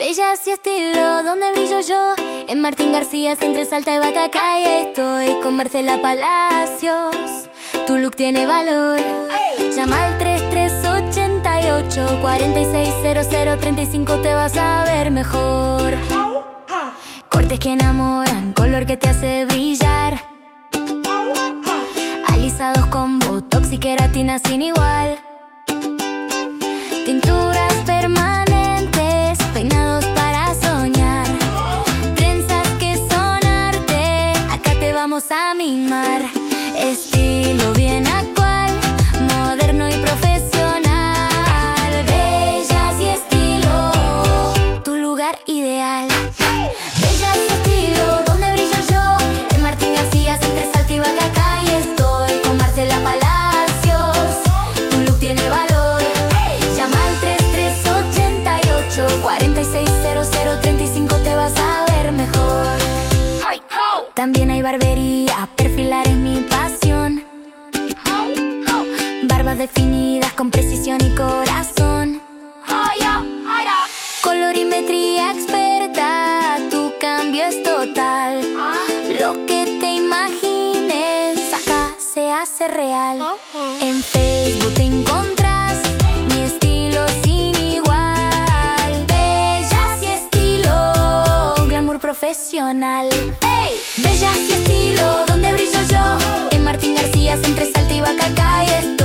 Bellas y estilo, donde brillo yo. En Martín García, entre Salta y Batacay. Estoy con Marcela Palacios. Tu look tiene valor. Llama al 3388 460035, te vas a ver mejor. Cortes que enamoran, color que te hace brillar. Alisados con botox y queratina sin igual. Tinturas permanentes, peinados para soñar. Trenzas que son arte, acá te vamos a mimar. Estilo bien actual, moderno y profesional. Bellas y estilo, tu lugar ideal. Bellas y estilo, donde brillo yo. En Martín García, entre Salta y Batacay. Estoy con Marcela Palacios. Tu look tiene valor. Llama al 3388 460035, te vas a ver mejor. También hay barbería, perfilar es mi pasión. Barbas definidas con precisión y corazón. Colorimetría experta, tu cambio es total. Lo que te imagines, acá se hace real. En Facebook te encontrás mi estilo sin igual. Bellas y estilo, glamour profesional. Bellas y estilo, donde brillo yo. En Martín García, entre Salta y Batacay.